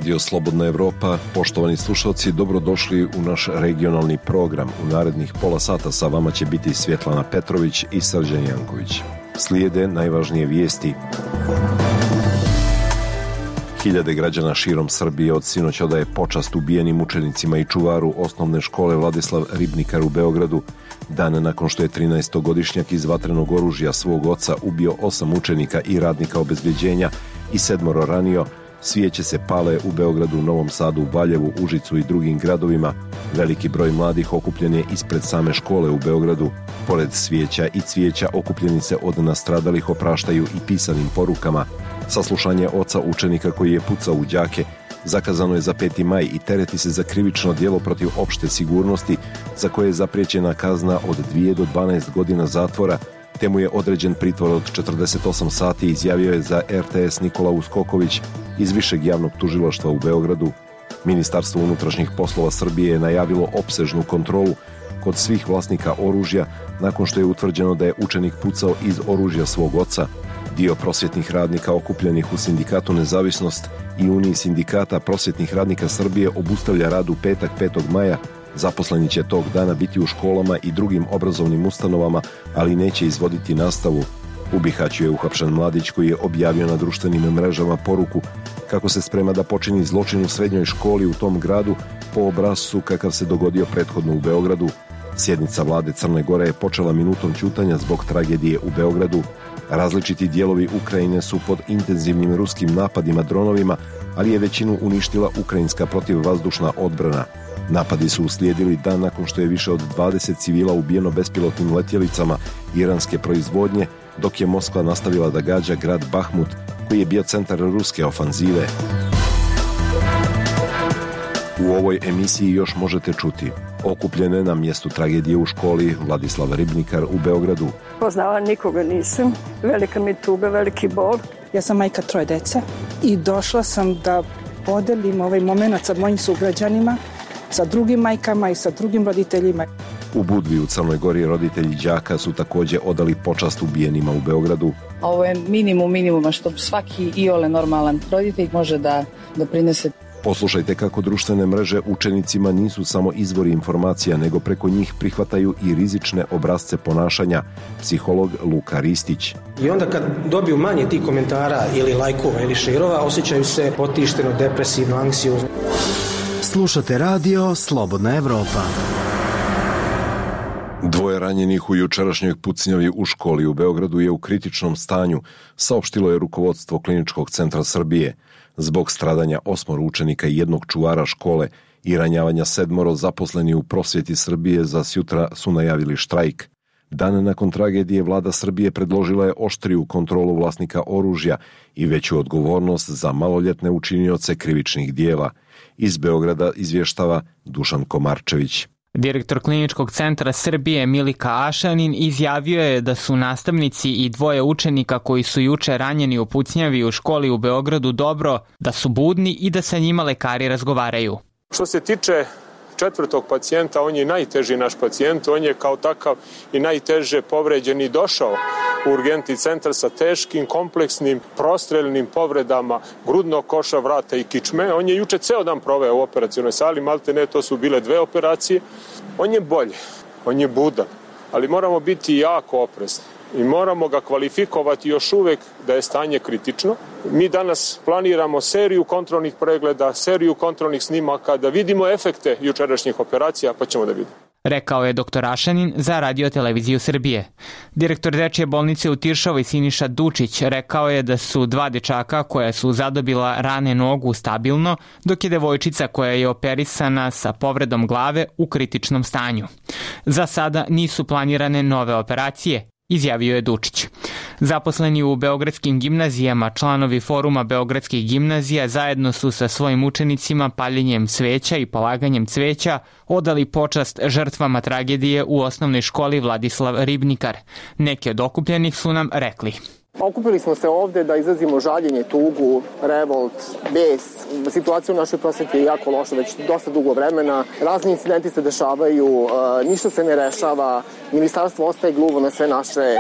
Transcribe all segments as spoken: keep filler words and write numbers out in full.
Radio Slobodna Evropa, poštovani slušalci, dobrodošli u naš regionalni program. U narednih pola sata sa vama će biti Svjetlana Petrović i Srđan Janković. Slijede najvažnije vijesti. Hiljade građana širom Srbije od sinoć odaje počast ubijenim učenicima i čuvaru osnovne škole Vladislav Ribnikar u Beogradu, dan nakon što je trinaestogodišnjak iz vatrenog oružja svog oca ubio osam učenika i radnika obezbeđenja i sedmoro ranio. Svijeće se pale u Beogradu, Novom Sadu, Valjevu, Užicu i drugim gradovima. Veliki broj mladih okupljen je ispred same škole u Beogradu. Pored svijeća i cvijeća okupljeni se od nastradalih opraštaju i pisanim porukama. Saslušanje oca učenika koji je pucao u đake zakazano je za peti maj i tereti se za krivično djelo protiv opšte sigurnosti, za koje je zapriječena kazna od dvije do dvanaest godina zatvora, te mu je određen pritvor od četrdeset osam sati, izjavio je za R T S Nikola Uskoković iz Višeg javnog tužilaštva u Beogradu. Ministarstvo unutrašnjih poslova Srbije je najavilo opsežnu kontrolu kod svih vlasnika oružja nakon što je utvrđeno da je učenik pucao iz oružja svog oca. Dio prosvjetnih radnika okupljenih u sindikatu Nezavisnost i Uniji sindikata prosvjetnih radnika Srbije obustavlja rad u petak petog maja. Zaposleni će tog dana biti u školama i drugim obrazovnim ustanovama, ali neće izvoditi nastavu. U Bihaću je uhapšen mladić koji je objavio na društvenim mrežama poruku kako se sprema da počini zločin u srednjoj školi u tom gradu po obrascu kakav se dogodio prethodno u Beogradu. Sjednica vlade Crne Gore je počela minutom ćutanja zbog tragedije u Beogradu. Različiti dijelovi Ukrajine su pod intenzivnim ruskim napadima dronovima, ali je većinu uništila ukrajinska protivvazdušna odbrana. Napadi su uslijedili dan nakon što je više od dvadeset civila ubijeno bespilotnim letjelicama iranske proizvodnje, dok je Moskva nastavila da gađa grad Bahmut, koji je bio centar ruske ofanzive. U ovoj emisiji još možete čuti okupljene na mjestu tragedije u školi Vladislav Ribnikar u Beogradu. Poznala nikoga nisam, velika mi tuga, veliki bol. Ja sam majka troje dece i došla sam da podelim ovaj moment sa mojim sugrađanima, sa drugim majkama i sa drugim roditeljima. U Budvi u Crnoj Gori roditelji đaka su također odali počast ubijenima u Beogradu. Ovo je minimum minimuma što svaki iole normalan roditelj može da doprinese. Poslušajte kako društvene mreže učenicima nisu samo izvori informacija, nego preko njih prihvataju i rizične obrasce ponašanja. Psiholog Luka Ristić. I onda kad dobiju manje tih komentara ili lajkova ili šerova, osjećaju se potišteno, depresivno, anksiozno. Slušate radio Slobodna Evropa. Dvoje ranjenih u jučerašnjoj pucnjavi u školi u Beogradu je u kritičnom stanju, saopštilo je rukovodstvo Kliničkog centra Srbije. Zbog stradanja osmoro učenika i jednog čuvara škole i ranjavanja sedmoro, zaposleni u prosvjeti Srbije za sjutra su najavili štrajk. Dan nakon tragedije vlada Srbije predložila je oštriju kontrolu vlasnika oružja i veću odgovornost za maloljetne učinioce krivičnih dijela. Iz Beograda izvještava Dušan Komarčević. Direktor Kliničkog centra Srbije Milika Ašanin izjavio je da su nastavnici i dvoje učenika koji su juče ranjeni u pucnjavi u školi u Beogradu dobro, da su budni i da sa njima lekari razgovaraju. Što se tiče četvrtog pacijenta, on je najteži naš pacijent, on je kao takav i najteže povređen i došao u urgentni centar sa teškim, kompleksnim, prostreljnim povredama grudnog koša, vrata i kičme. On je juče ceo dan proveo u operacionoj sali, malte ne, to su bile dve operacije. On je bolje, on je budan, ali moramo biti jako oprezni i moramo ga kvalifikovati još uvek da je stanje kritično. Mi danas planiramo seriju kontrolnih pregleda, seriju kontrolnih snimaka, da vidimo efekte jučerašnjih operacija, pa ćemo da vidimo. Rekao je doktor Ašanin za Radio televiziju Srbije. Direktor dečje bolnice u Tiršovoj Siniša Dučić rekao je da su dva dečaka koja su zadobila rane nogu stabilno, dok je devojčica koja je operisana sa povredom glave u kritičnom stanju. Za sada nisu planirane nove operacije, izjavio je Dučić. Zaposleni u beogradskim gimnazijama, članovi foruma beogradskih gimnazija zajedno su sa svojim učenicima paljenjem sveća i polaganjem cveća odali počast žrtvama tragedije u osnovnoj školi Vladislav Ribnikar. Neki od okupljenih su nam rekli. Okupili smo se ovde da izrazimo žaljenje, tugu, revolt, bes. Situacija u našoj prosveti je jako loša već dosta dugo vremena. Razni incidenti se dešavaju, ništa se ne rešava, ministarstvo ostaje gluvo na sve naše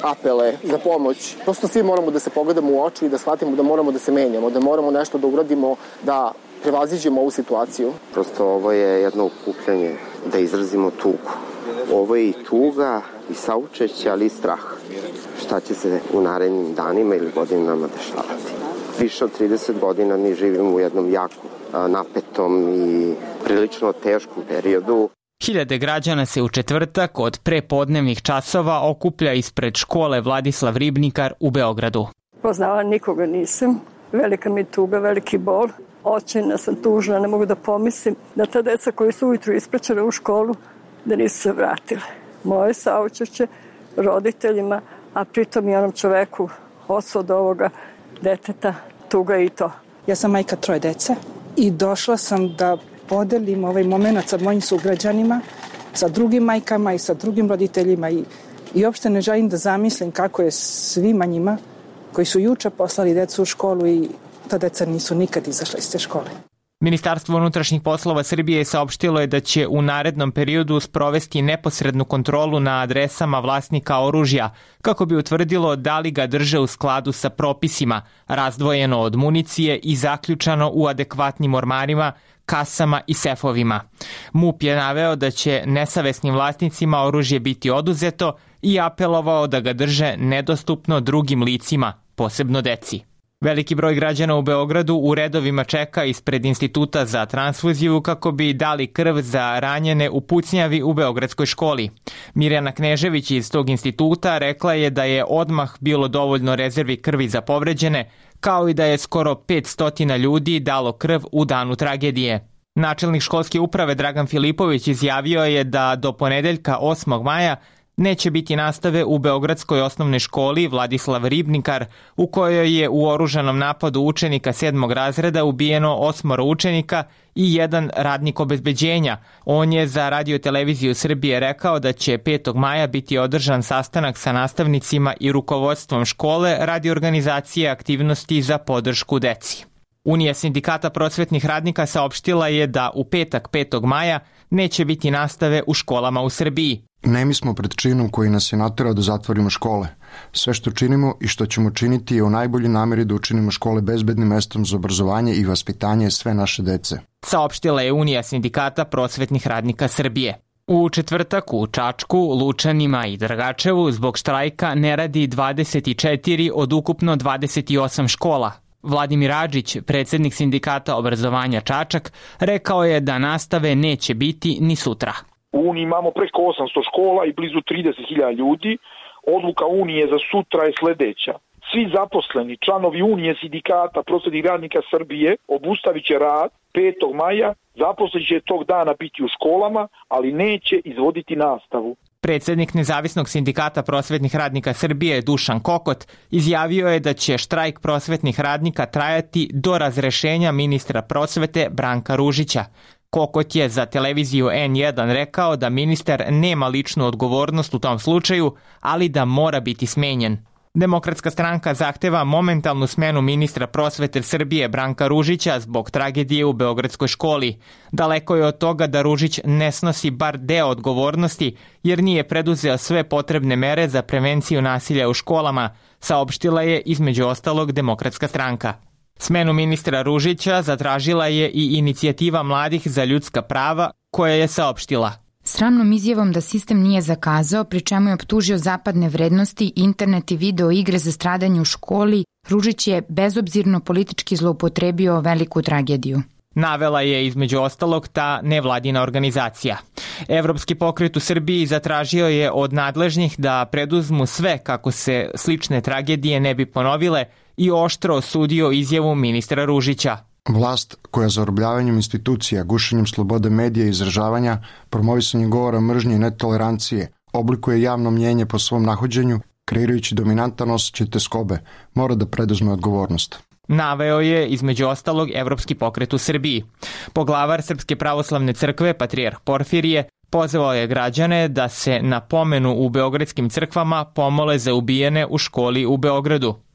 apele za pomoć. Prosto svi moramo da se pogledamo u oči i da shvatimo da moramo da se menjamo, da moramo nešto da uradimo, da prevaziđemo ovu situaciju. Prosto ovo je jedno okupljanje da izrazimo tugu. Ovo je i tuga i saučešće, ali i strah. Šta će se u narednim danima ili godinama dešavati? Više od trideset godina mi živimo u jednom jako napetom i prilično teškom periodu. Hiljade građana se u četvrtak od prepodnevnih časova okuplja ispred škole Vladislav Ribnikar u Beogradu. Poznala nikoga nisam. Velika mi tuga, veliki bol. Očajna sam, tužna, ne mogu da pomislim da ta deca koji su ujutru ispraćena u školu, da nisu se vratile. Moje saučešće roditeljima, a pritom i onom čoveku, ocu od ovoga deteta, tuga i to. Ja sam majka troje dece i došla sam da podelim ovaj moment sa mojim sugrađanima, sa drugim majkama i sa drugim roditeljima i, i uopšte ne želim da zamislim kako je svima njima koji su juče poslali decu u školu i ta deca nisu nikad izašla iz te škole. Ministarstvo unutrašnjih poslova Srbije saopštilo je da će u narednom periodu sprovesti neposrednu kontrolu na adresama vlasnika oružja kako bi utvrdilo da li ga drže u skladu sa propisima, razdvojeno od municije i zaključano u adekvatnim ormarima, kasama i sefovima. MUP je naveo da će nesavesnim vlasnicima oružje biti oduzeto i apelovao da ga drže nedostupno drugim licima, posebno deci. Veliki broj građana u Beogradu u redovima čeka ispred Instituta za transfuziju kako bi dali krv za ranjene u pucnjavi u Beogradskoj školi. Mirjana Knežević iz tog instituta rekla je da je odmah bilo dovoljno rezervi krvi za povređene, kao i da je skoro petsto ljudi dalo krv u danu tragedije. Načelnik školske uprave Dragan Filipović izjavio je da do ponedeljka osmog maja neće biti nastave u Beogradskoj osnovnoj školi Vladislav Ribnikar, u kojoj je u oružanom napadu učenika sedmog razreda ubijeno osmoro učenika i jedan radnik obezbeđenja. On je za Radio-televiziju Srbije rekao da će petog maja biti održan sastanak sa nastavnicima i rukovodstvom škole radi organizacije aktivnosti za podršku deci. Unija sindikata prosvetnih radnika saopštila je da u petak petog maja neće biti nastave u školama u Srbiji. Nemi smo pred činom koji nas je naterao da zatvorimo škole. Sve što činimo i što ćemo činiti je u najboljoj nameri da učinimo škole bezbednim mestom za obrazovanje i vaspitanje sve naše dece. Saopštila je Unija sindikata prosvetnih radnika Srbije. U četvrtak u Čačku, Lučanima i Dragačevu zbog štrajka ne radi dvadeset četiri od ukupno dvadeset osam škola. Vladimir Adžić, predsjednik sindikata obrazovanja Čačak, rekao je da nastave neće biti ni sutra. U Uniji imamo preko osamsto škola i blizu trideset hiljada ljudi. Odluka Unije za sutra je sledeća. Svi zaposleni, članovi Unije sindikata prosvetnih radnika Srbije obustavit će rad petog maja, zaposleni će tog dana biti u školama, ali neće izvoditi nastavu. Predsjednik Nezavisnog sindikata prosvetnih radnika Srbije Dušan Kokot izjavio je da će štrajk prosvetnih radnika trajati do razrešenja ministra prosvete Branka Ružića. Kokot je za televiziju en jedan rekao da ministar nema ličnu odgovornost u tom slučaju, ali da mora biti smenjen. Demokratska stranka zahteva momentalnu smenu ministra prosvete Srbije Branka Ružića zbog tragedije u Beogradskoj školi. Daleko je od toga da Ružić ne snosi bar deo odgovornosti jer nije preduzeo sve potrebne mere za prevenciju nasilja u školama, saopštila je između ostalog Demokratska stranka. Smenu ministra Ružića zatražila je i inicijativa mladih za ljudska prava koja je saopštila. Sramnom izjavom da sistem nije zakazao, pri čemu je optužio zapadne vrednosti, internet i video igre za stradanje u školi, Ružić je bezobzirno politički zloupotrebio veliku tragediju. Navela je između ostalog ta nevladina organizacija. Evropski pokret u Srbiji zatražio je od nadležnih da preduzmu sve kako se slične tragedije ne bi ponovile i oštro osudio izjavu ministra Ružića. Vlast koja zarobljavanjem institucija, gušenjem slobode medija i izražavanja, promovisanjem govora mržnje i netolerancije, oblikuje javno mnjenje po svom nahođenju, kreirajući dominantan osjećaj teskobe, mora da preduzme odgovornost. Naveo je između ostalog Evropski pokret u Srbiji. Poglavar Srpske pravoslavne crkve, patrijarh Porfirije, pozvao je građane da se na pomenu u beogradskim crkvama pomole za ubijene u školi u Beogradu.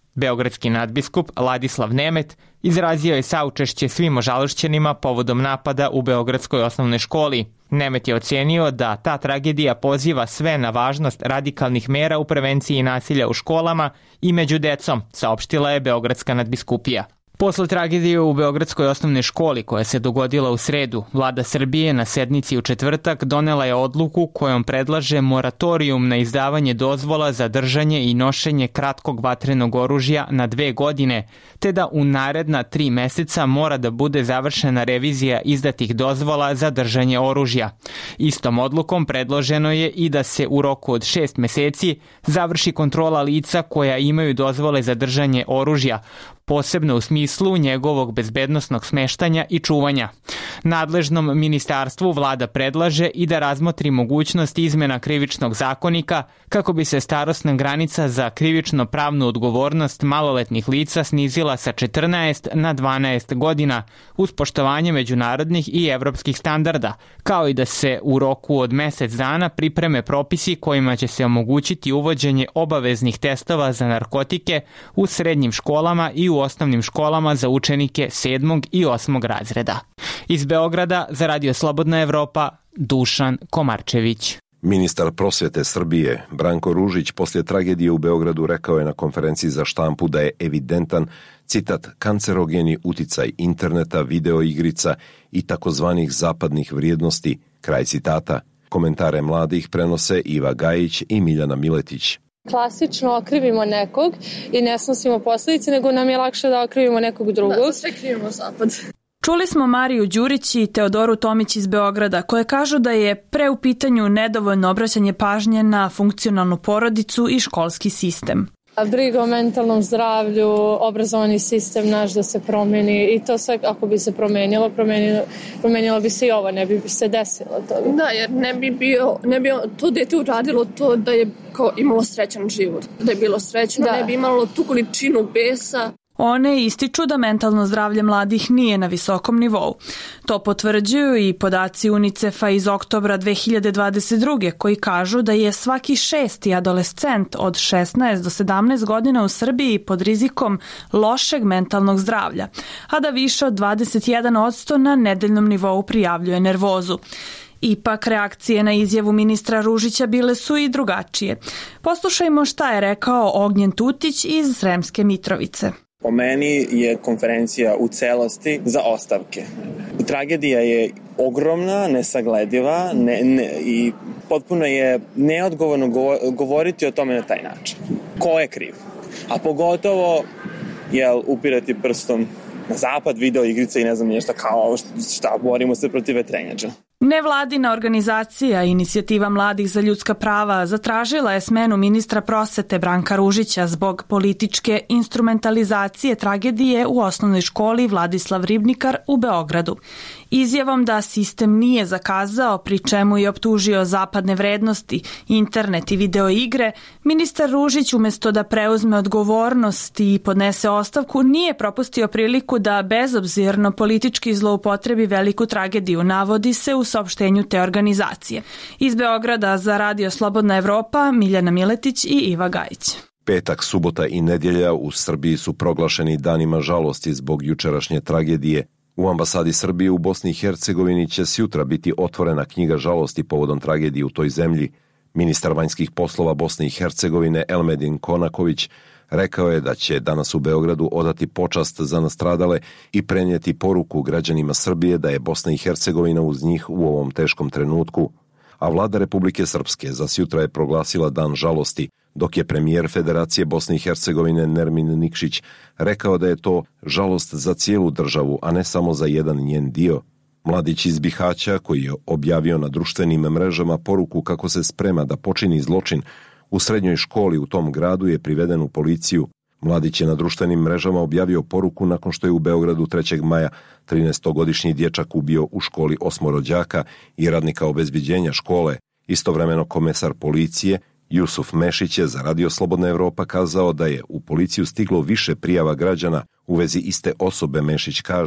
Beogradski nadbiskup Ladislav Nemet izrazio je saučešće svim ožalošćenima povodom napada u Beogradskoj osnovnoj školi. Nemet je ocenio da ta tragedija poziva sve na važnost radikalnih mera u prevenciji nasilja u školama i među decom, saopštila je Beogradska nadbiskupija. Posle tragedije u Beogradskoj osnovnoj školi koja se dogodila u sredu, vlada Srbije na sednici u četvrtak donela je odluku kojom predlaže moratorijum na izdavanje dozvola za držanje i nošenje kratkog vatrenog oružja na dve godine, te da u naredna tri meseca mora da bude završena revizija izdatih dozvola za držanje oružja. Istom odlukom predloženo je i da se u roku od šest meseci završi kontrola lica koja imaju dozvole za držanje oružja, posebno u smislu njegovog bezbednosnog smeštanja i čuvanja. Nadležnom ministarstvu vlada predlaže i da razmotri mogućnost izmena krivičnog zakonika kako bi se starosna granica za krivično pravnu odgovornost maloletnih lica snizila sa četrnaest na dvanaest godina uz poštovanje međunarodnih i evropskih standarda, kao i da se u roku od mesec dana pripreme propisi kojima će se omogućiti uvođenje obaveznih testova za narkotike u srednjim školama i u osnovnim školama za učenike sedmog i osmog razreda. Iz Beograda za Radio Slobodna Evropa, Dušan Komarčević. Ministar prosvete Srbije Branko Ružić poslije tragedije u Beogradu rekao je na konferenciji za štampu da je evidentan, citat, kancerogeni uticaj interneta, videoigrica i takozvanih zapadnih vrijednosti, kraj citata. Komentare mladih prenose Iva Gajić i Miljana Miletić. Klasično okrivimo nekog i ne snosimo posledice, nego nam je lakše da okrivimo nekog drugog. Da, sve krivimo zapad. Čuli smo Mariju Đurić i Teodoru Tomić iz Beograda, koje kažu da je pre u pitanju nedovoljno obraćanje pažnje na funkcionalnu porodicu i školski sistem. Briga o mentalnom zdravlju, obrazovani sistem naš da se promeni i to sve ako bi se promenilo, promenilo, promenilo bi se i ovo, ne bi se desilo to. Da, jer ne bi bio, ne bi to dete uradilo to da je kao imalo srećan život, da je bilo srećno, da. Ne bi imalo tu količinu besa. One ističu da mentalno zdravlje mladih nije na visokom nivou. To potvrđuju i podaci UNICEF-a iz oktobra dve hiljade dvadeset druge koji kažu da je svaki šesti adolescent od šesnaest do sedamnaest godina u Srbiji pod rizikom lošeg mentalnog zdravlja, a da više od dvadeset jedan posto na nedeljnom nivou prijavljuje nervozu. Ipak reakcije na izjavu ministra Ružića bile su i drugačije. Poslušajmo šta je rekao Ognjen Tutić iz Sremske Mitrovice. Po meni je konferencija u celosti za ostavke. Tragedija je ogromna, nesaglediva ne, ne, i potpuno je neodgovorno govoriti o tome na taj način. Ko je kriv? A pogotovo jel, upirati prstom na zapad, video igrice i ne znam nešto kao šta, borimo se protiv vetrenjača. Nevladina organizacija Inicijativa mladih za ljudska prava zatražila je smenu ministra prosvete Branka Ružića zbog političke instrumentalizacije tragedije u osnovnoj školi Vladislav Ribnikar u Beogradu. Izjavom da sistem nije zakazao, pri čemu je optužio zapadne vrednosti, internet i videoigre, ministar Ružić umesto da preuzme odgovornost i podnese ostavku, nije propustio priliku da bezobzirno politički zloupotrebi veliku tragediju, navodi se u saopštenju te organizacije. Iz Beograda za Radio Slobodna Evropa, Miljana Miletić i Iva Gajić. Petak, subota i nedjelja u Srbiji su proglašeni danima žalosti zbog jučerašnje tragedije. U ambasadi Srbije u Bosni i Hercegovini će sjutra biti otvorena knjiga žalosti povodom tragedije u toj zemlji. Ministar vanjskih poslova Bosne i Hercegovine Elmedin Konaković rekao je da će danas u Beogradu odati počast za nastradale i prenijeti poruku građanima Srbije da je Bosna i Hercegovina uz njih u ovom teškom trenutku. A vlada Republike Srpske za sjutra je proglasila dan žalosti, dok je premijer Federacije Bosne i Hercegovine Nermin Nikšić rekao da je to žalost za cijelu državu, a ne samo za jedan njen dio. Mladić iz Bihaća, koji je objavio na društvenim mrežama poruku kako se sprema da počini zločin u srednjoj školi u tom gradu, je priveden u policiju. Mladić je na društvenim mrežama objavio poruku nakon što je u Beogradu trećeg maja trinaestogodišnji dječak ubio u školi osmoro đaka i radnika obezbeđenja škole. Istovremeno komesar policije Jusuf Mešić je za Radio Slobodna Evropa kazao da je u policiju stiglo više prijava građana u vezi iste osobe. Mešić kaže: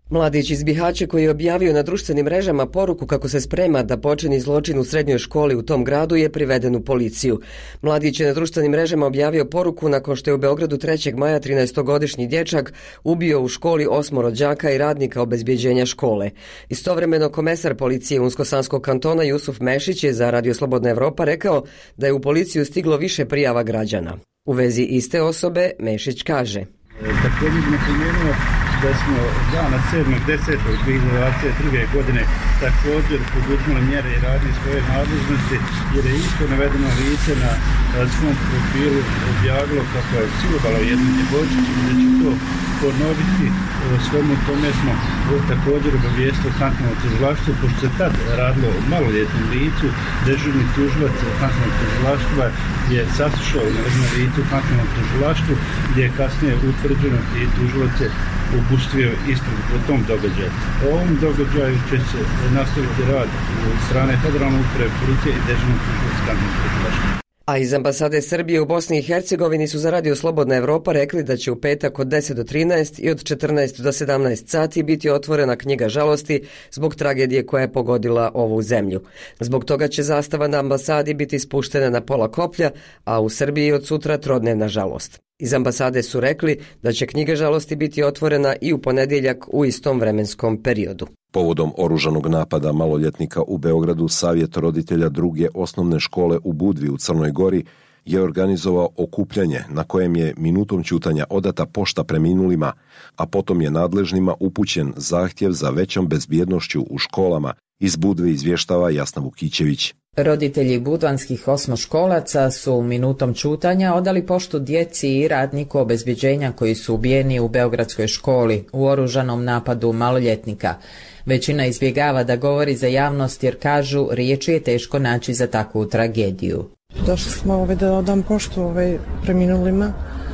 Mladić iz Bihaća koji je objavio na društvenim mrežama poruku kako se sprema da počini zločin u srednjoj školi u tom gradu je priveden u policiju. Mladić je na društvenim mrežama objavio poruku nakon što je u Beogradu trećeg maja trinaestogodišnji dječak ubio u školi osmoro đaka i radnika obezbjeđenja škole. Istovremeno komesar policije Unsko-Sanskog kantona Jusuf Mešić je za Radio Slobodna Evropa rekao da je u policiju stiglo više prijava građana. U vezi iste osobe Mešić kaže: Također napomenuo da smo dana sedmog desetog dvije hiljade dvadeset druge. godine također poduzmali mjere i radnje svoje nadležnosti, jer je isto navedeno lice na svom profilu objavilo kako je silovalo jednu djevojčicu i da će to ponoviti. Svemu tome smo također obavijestili kantonalno tužilaštvo, pošto se tad radilo o maloljetnom licu. Dežurni tužilac kantonalnog tužilaštva je saslušao navedeno lice u kantonalnom tužilaštvu, gdje je kasnije utvrđeno i tužilac je opustio istragu po tom događaju. O ovom događaju će se nastaviti rad od strane federalne uprave, policije i dežurnog tužilaca kantonalnog tužilaštva. A iz ambasade Srbije u Bosni i Hercegovini su za Radio Slobodna Evropa rekli da će u petak od deset do trinaest i od četrnaest do sedamnaest sati biti otvorena knjiga žalosti zbog tragedije koja je pogodila ovu zemlju. Zbog toga će zastava na ambasadi biti spuštena na pola koplja, a u Srbiji od sutra trodnevna žalost. Iz ambasade su rekli da će knjiga žalosti biti otvorena i u ponedjeljak u istom vremenskom periodu. Povodom oružanog napada maloljetnika u Beogradu, Savjet roditelja druge osnovne škole u Budvi u Crnoj Gori je organizovao okupljanje na kojem je minutom ćutanja odata pošta preminulima, a potom je nadležnima upućen zahtjev za većom bezbjednošću u školama. Iz Budve izvještava Jasna Vukićević. Roditelji budvanskih osmoškolaca su minutom ćutanja odali poštu djeci i radniku obezbjeđenja koji su ubijeni u beogradskoj školi u oružanom napadu maloljetnika. Većina izbjegava da govori za javnost jer kažu riječi je teško naći za takvu tragediju. Došli smo ovaj, da odam poštu ovaj, preminulima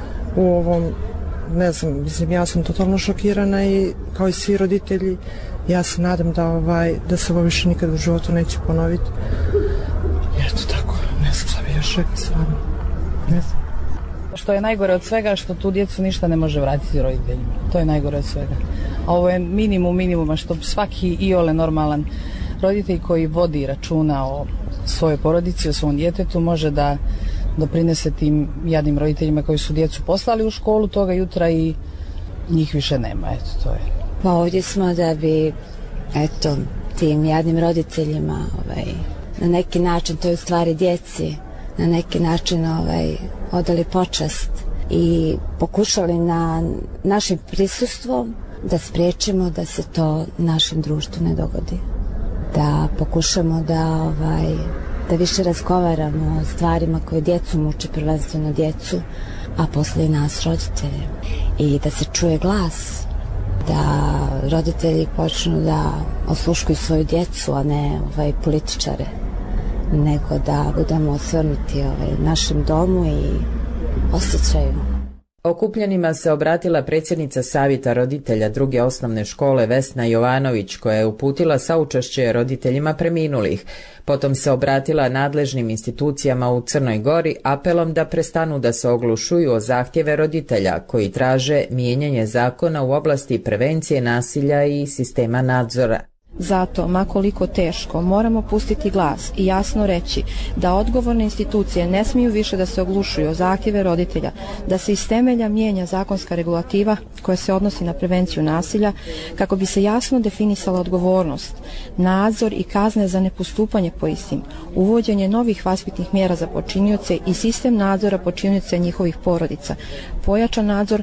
u ovom, ne znam, mislim, ja sam totalno šokirana i kao i svi roditelji. Ja se nadam da, ovaj, da se ovo više nikad u životu neće ponoviti. Eto tako, ne znam šta bi još rekli stvarno. Ne znam. Što je najgore od svega, što tu djecu ništa ne može vratiti roditeljima. To je najgore od svega. A ovo je minimum minimuma što svaki iole normalan roditelj koji vodi računa o svojoj porodici, o svom djetetu može da doprinese tim jadnim roditeljima koji su djecu poslali u školu toga jutra i njih više nema. Eto, to je. Pa ovdje smo da bi, eto, tim jadnim roditeljima, ovaj, na neki način, to je u stvari djeci, na neki način ovaj, odali počast i pokušali na našim prisustvom da spriječimo da se to našem društvu ne dogodi. Da pokušamo da, ovaj, da više razgovaramo o stvarima koje djecu muče, prvenstveno djecu, a poslije i nas roditelje. I da se čuje glas, da roditelji počnu da osluškuju svoju djecu, a ne ovaj, političare, nego da budemo osvrnuti ovaj, našem domu i osjećaju. Okupljenima se obratila predsjednica Savjeta roditelja druge osnovne škole Vesna Jovanović, koja je uputila saučešće roditeljima preminulih. Potom se obratila nadležnim institucijama u Crnoj Gori apelom da prestanu da se oglušuju o zahtjeve roditelja koji traže mijenjanje zakona u oblasti prevencije nasilja i sistema nadzora. Zato, makoliko teško, moramo pustiti glas i jasno reći da odgovorne institucije ne smiju više da se oglušuju o zahtjeve roditelja, da se iz temelja mijenja zakonska regulativa koja se odnosi na prevenciju nasilja, kako bi se jasno definisala odgovornost, nadzor i kazne za nepostupanje po istim, uvođenje novih vaspitnih mjera za počinioce i sistem nadzora počinioca i njihovih porodica, pojačan nadzor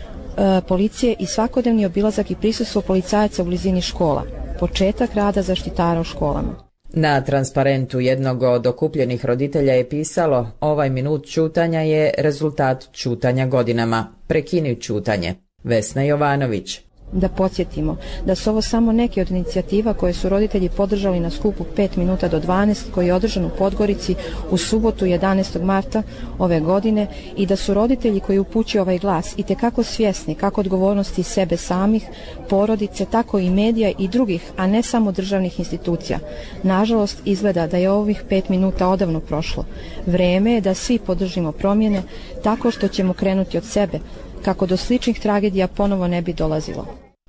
e, policije i svakodnevni obilazak i prisustvo policajaca u blizini škola. Početak rada zaštitara u školama. Na transparentu jednog od okupljenih roditelja je pisalo: ovaj minut ćutanja je rezultat ćutanja godinama. Prekini ćutanje. Vesna Jovanović. Da podsjetimo da su ovo samo neke od inicijativa koje su roditelji podržali na skupu pet minuta do dvanaest koji je održan u Podgorici u subotu jedanaestog marta ove godine i da su roditelji koji upućuju ovaj glas i tekako svjesni kako odgovornosti sebe samih, porodice, tako i medija i drugih, a ne samo državnih institucija. Nažalost, izgleda da je ovih pet minuta odavno prošlo. Vreme je da svi podržimo promjene tako što ćemo krenuti od sebe, kako do sličnih tragedija ponovo ne bi dolazilo.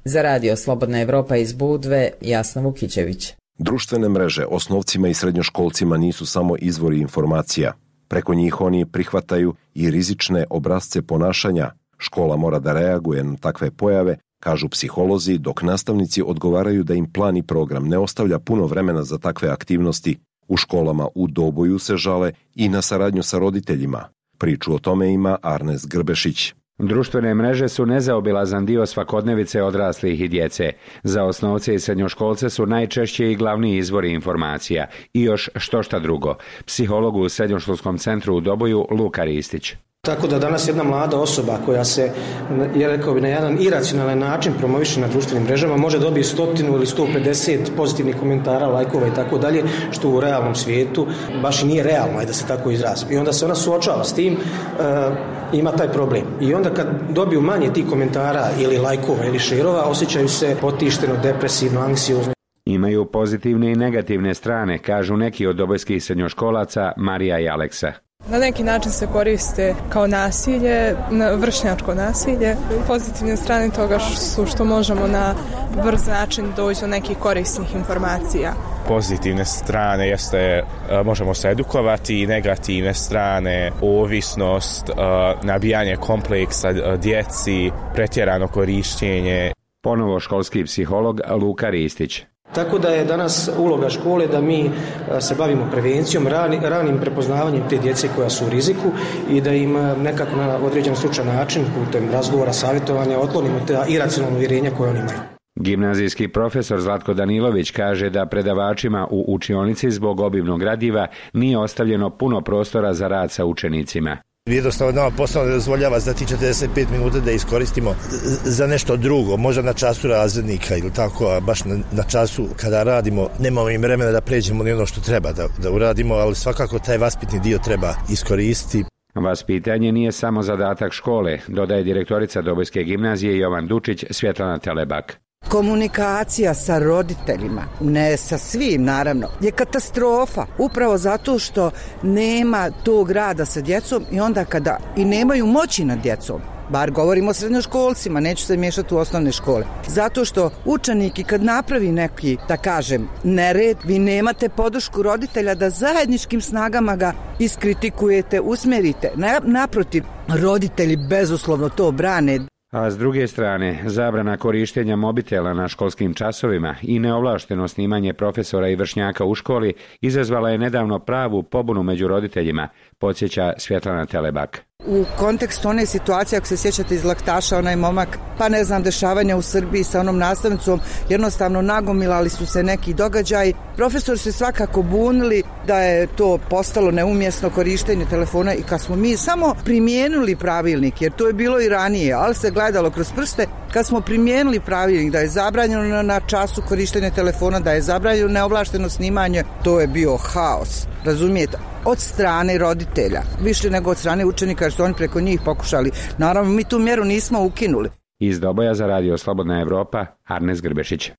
Za radio Slobodna Evropa iz Budve, Jasna Vukićević. Društvene mreže osnovcima i srednjoškolcima nisu samo izvori informacija. Preko njih oni prihvataju i rizične obrasce ponašanja. Škola mora da reaguje na takve pojave, kažu psiholozi, dok nastavnici odgovaraju da im plan i program ne ostavlja puno vremena za takve aktivnosti. U školama u Doboju se žale i na saradnju sa roditeljima. Priču o tome ima Arnes Grbešić. Društvene mreže su nezaobilazan dio svakodnevice odraslih i djece. Za osnovce i srednjoškolce su najčešće i glavni izvori informacija. I još što šta drugo. Psiholog u srednjoškolskom centru u Doboju Luka Ristić. Tako da danas jedna mlada osoba koja se, ja rekao bi, na jedan iracionalan način promoviše na društvenim mrežama može dobiti stotinu ili sto pedeset pozitivnih komentara, lajkova i tako dalje, što u realnom svijetu baš i nije realno, aj da se tako izrazim. I onda se ona suočava s tim, uh, ima taj problem. I onda kad dobiju manje tih komentara ili lajkova ili šerova, osjećaju se potišteno, depresivno, anksiozno. Imaju pozitivne i negativne strane, kažu neki od dobojskih srednjoškolaca Marija i Aleksa. Na neki način se koriste kao nasilje, vršnjačko nasilje. Pozitivne strane toga su što možemo na brz način doći do nekih korisnih informacija. Pozitivne strane jeste možemo se edukovati, negativne strane ovisnost, nabijanje kompleksa djeci, pretjerano korištenje. Ponovo školski psiholog Luka Ristić. Tako da je danas uloga škole da mi se bavimo prevencijom, rani, ranim prepoznavanjem te djece koja su u riziku i da im nekako na određen stručan način putem razgovora, savjetovanja otklonimo te iracionalne uvjerenja koje oni imaju. Gimnazijski profesor Zlatko Danilović kaže da predavačima u učionici zbog obimnog gradiva nije ostavljeno puno prostora za rad sa učenicima. Jednostavno nama posao ne dozvoljava za ti četrdeset pet minuta da iskoristimo za nešto drugo, možda na času razrednika ili tako, a baš na, na času kada radimo nemamo im vremena da pređemo ni ono što treba da, da uradimo, ali svakako taj vaspitni dio treba iskoristiti. Vaspitanje nije samo zadatak škole, dodaje direktorica Dobojske gimnazije Jovan Dučić, Svjetlana Telebak. Komunikacija sa roditeljima, ne sa svim naravno, je katastrofa. Upravo zato što nema tog rada sa djecom i onda kada i nemaju moći nad djecom. Bar govorimo o srednjoškolcima, neću se miješati u osnovne škole. Zato što učenik i kad napravi neki, da kažem, nered, vi nemate podršku roditelja da zajedničkim snagama ga iskritikujete, usmjerite. Naprotiv, roditelji bezuslovno to brane. A s druge strane, zabrana korištenja mobitela na školskim časovima i neovlašteno snimanje profesora i vršnjaka u školi izazvala je nedavno pravu pobunu među roditeljima, podsjeća Svjetlana Telebak. U kontekstu one situacije, ako se sjećate iz Laktaša, onaj momak, pa ne znam, dešavanja u Srbiji sa onom nastavnicom, jednostavno nagomilali su se neki događaji. Profesori su svakako bunili da je to postalo neumjesno korištenje telefona i kad smo mi samo primijenili pravilnik, jer to je bilo i ranije, ali se gledalo kroz prste, kad smo primijenili pravilnik da je zabranjeno na času korištenje telefona, da je zabranjeno neovlašteno snimanje, to je bio haos, razumijete? Od strane roditelja, više nego od strane učenika, jer su oni preko njih pokušali. Naravno, mi tu mjeru nismo ukinuli. Iz Doboja za radio Slobodna Evropa, Arnes Grbešić.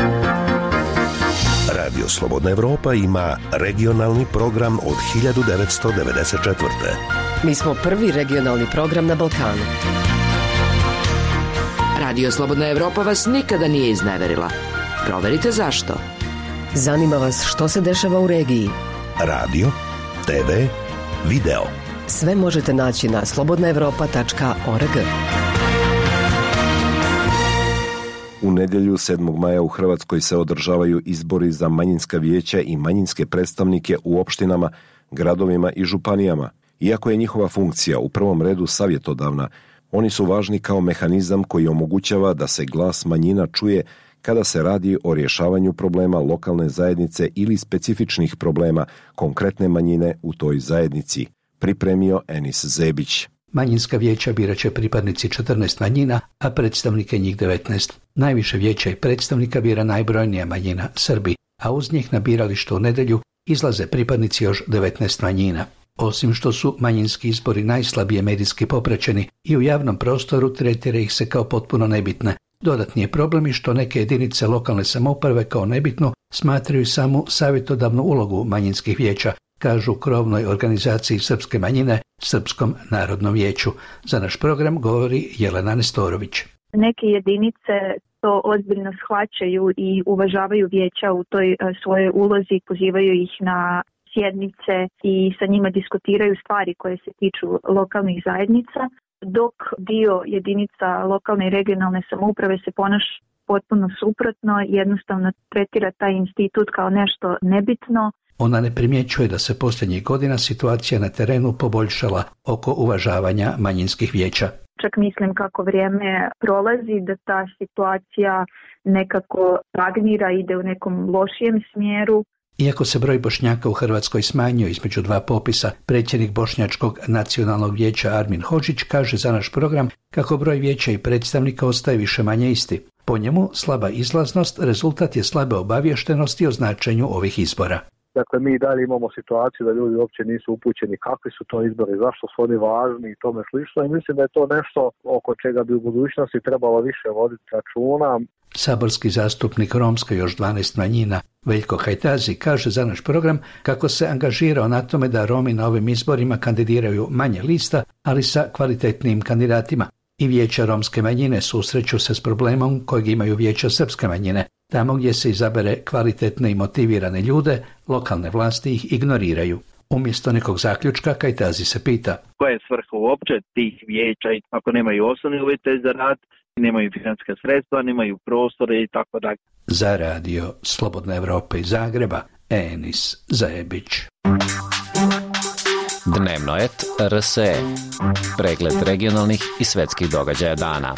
Radio Slobodna Evropa ima regionalni program od hiljadu devetsto devedeset četvrte. Mi smo prvi regionalni program na Balkanu. Radio Slobodna Evropa vas nikada nije izneverila. Proverite zašto. Zanima vas što se dešava u regiji. Radio, te ve, video. Sve možete naći na slobodna evropa tačka org. U nedjelju sedmog maja u Hrvatskoj se održavaju izbori za manjinska vijeća i manjinske predstavnike u opštinama, gradovima i županijama. Iako je njihova funkcija u prvom redu savjetodavna, oni su važni kao mehanizam koji omogućava da se glas manjina čuje kada se radi o rješavanju problema lokalne zajednice ili specifičnih problema konkretne manjine u toj zajednici, pripremio Enis Zebić. Manjinska vijeća birat će pripadnici četrnaest manjina, a predstavnike njih devetnaest. Najviše vijeća i predstavnika bira najbrojnija manjina, Srbi, a uz njih na biralištu u nedjelju izlaze pripadnici još devetnaest manjina. Osim što su manjinski izbori najslabije medijski popraćeni i u javnom prostoru tretira ih se kao potpuno nebitne. Dodatni je problem i što neke jedinice lokalne samouprave kao nebitnu smatraju samo savjetodavnu ulogu manjinskih vijeća, kažu krovnoj organizaciji srpske manjine, Srpskom narodnom vijeću. Za naš program govori Jelena Nestorović. Neke jedinice to ozbiljno shvaćaju i uvažavaju vijeća u toj svojoj ulozi, pozivaju ih na sjednice i sa njima diskutiraju stvari koje se tiču lokalnih zajednica, dok dio jedinica lokalne i regionalne samouprave se ponaša potpuno suprotno, jednostavno tretira taj institut kao nešto nebitno. Ona ne primjećuje da se posljednjih godina situacija na terenu poboljšala oko uvažavanja manjinskih vijeća. Čak mislim kako vrijeme prolazi da ta situacija nekako stagnira, ide u nekom lošijem smjeru. Iako se broj Bošnjaka u Hrvatskoj smanjio između dva popisa, predsjednik Bošnjačkog nacionalnog vijeća Armin Hodžić kaže za naš program kako broj vijeća i predstavnika ostaje više manje isti. Po njemu, slaba izlaznost rezultat je slabe obaviještenosti o značenju ovih izbora. Dakle, mi dalje imamo situaciju da ljudi uopće nisu upućeni kakvi su to izbori, zašto su oni važni i tome slično. I mislim da je to nešto oko čega bi u budućnosti trebalo više voditi računa. Saborski zastupnik romske još dvanaest manjina Veljko Hajtazi kaže za naš program kako se angažirao na tome da Romi na ovim izborima kandidiraju manje lista, ali sa kvalitetnim kandidatima. I vijeća romske manjine susreću se s problemom kojeg imaju vijeća srpske manjine. Tamo gdje se izabere kvalitetne i motivirane ljude, lokalne vlasti ih ignoriraju. Umjesto nekog zaključka, Kajtazi se pita: koja je svrha uopće tih vijeća ako nemaju osnovne uvjete za rad, nemaju financijska sredstva, nemaju prostore i tako dalje. Za radio Slobodna Evropa iz Zagreba, Enis Zajebić. Dnevno et R S E. Pregled regionalnih i svetskih događaja dana.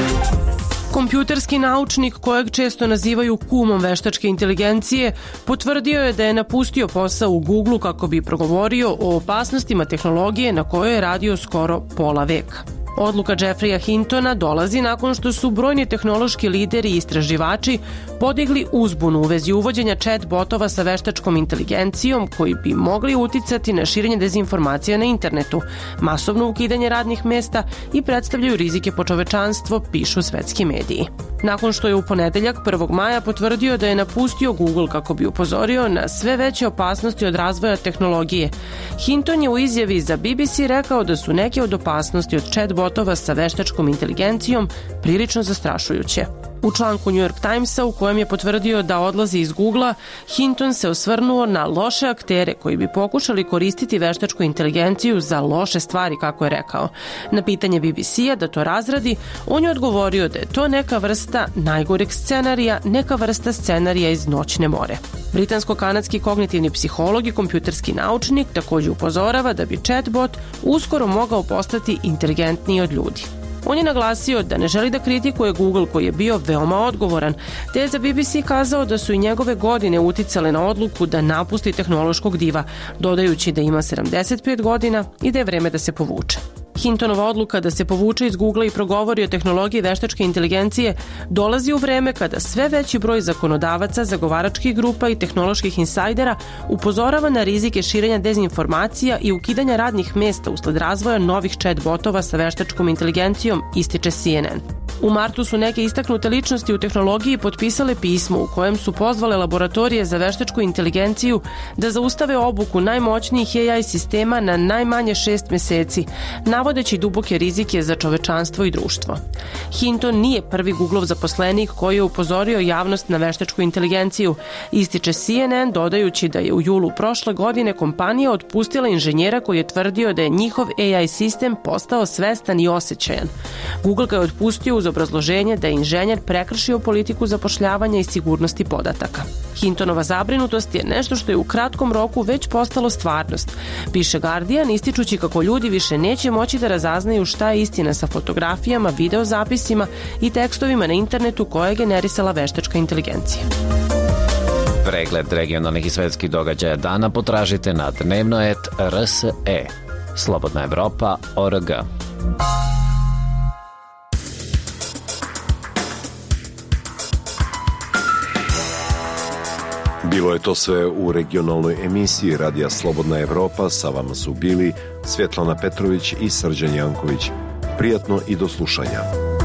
Kompjuterski naučnik, kojeg često nazivaju kumom veštačke inteligencije, potvrdio je da je napustio posao u Google kako bi progovorio o opasnostima tehnologije na kojoj je radio skoro pola veka. Odluka Jeffreya Hintona dolazi nakon što su brojni tehnološki lideri i istraživači podigli uzbunu u vezi uvođenja chat-botova sa veštačkom inteligencijom koji bi mogli uticati na širenje dezinformacija na internetu, masovno ukidanje radnih mesta i predstavljaju rizike po čovečanstvo, pišu svetski mediji. Nakon što je u ponedeljak prvog maja potvrdio da je napustio Google kako bi upozorio na sve veće opasnosti od razvoja tehnologije, Hinton je u izjavi za B B C rekao da su neke od opasnosti od chat-botova sa veštačkom inteligencijom prilično zastrašujuće. U članku New York Timesa u kojem je potvrdio da odlazi iz Googlea, Hinton se osvrnuo na loše aktere koji bi pokušali koristiti veštačku inteligenciju za loše stvari, kako je rekao. Na pitanje B B C-a da to razradi, on je odgovorio da je to neka vrsta najgoreg scenarija, neka vrsta scenarija iz Noćne more. Britansko-kanadski kognitivni psiholog i kompjuterski naučnik također upozorava da bi chatbot uskoro mogao postati inteligentniji od ljudi. On je naglasio da ne želi da kritikuje Google koji je bio veoma odgovoran, te je za B B C kazao da su i njegove godine uticale na odluku da napusti tehnološkog diva, dodajući da ima sedamdeset pet godina i da je vreme da se povuče. Hintonova odluka da se povuče iz Googlea i progovori o tehnologiji veštačke inteligencije dolazi u vreme kada sve veći broj zakonodavaca, zagovaračkih grupa i tehnoloških insajdera upozorava na rizike širenja dezinformacija i ukidanja radnih mesta usled razvoja novih chat-botova sa veštačkom inteligencijom, ističe C N N. U martu su neke istaknute ličnosti u tehnologiji potpisale pismo u kojem su pozvale laboratorije za veštačku inteligenciju da zaustave obuku najmoćnijih A I sistema na najmanje šest meseci, navodeći duboke rizike za čovečanstvo i društvo. Hinton nije prvi Googlov zaposlenik koji je upozorio javnost na veštačku inteligenciju, ističe C N N dodajući da je u julu prošle godine kompanija otpustila inženjera koji je tvrdio da je njihov A I sistem postao svestan i osjećajan. Google ga je otpustio uz obrazloženje da je inženjer prekršio politiku zapošljavanja i sigurnosti podataka. Hintonova zabrinutost je nešto što je u kratkom roku već postalo stvarnost, piše Guardian, ističući kako ljudi više neće moći da razaznaju šta je istina sa fotografijama, videozapisima i tekstovima na internetu koje je generisala veštačka inteligencija. Pregled regionalnih i svetskih događaja dana potražite na dnevno et R S E. Slobodna Evropa O R G. Bilo je to sve u regionalnoj emisiji Radija Slobodna Evropa. Sa vama su bili Svjetlana Petrović i Srđan Janković. Prijatno i do slušanja.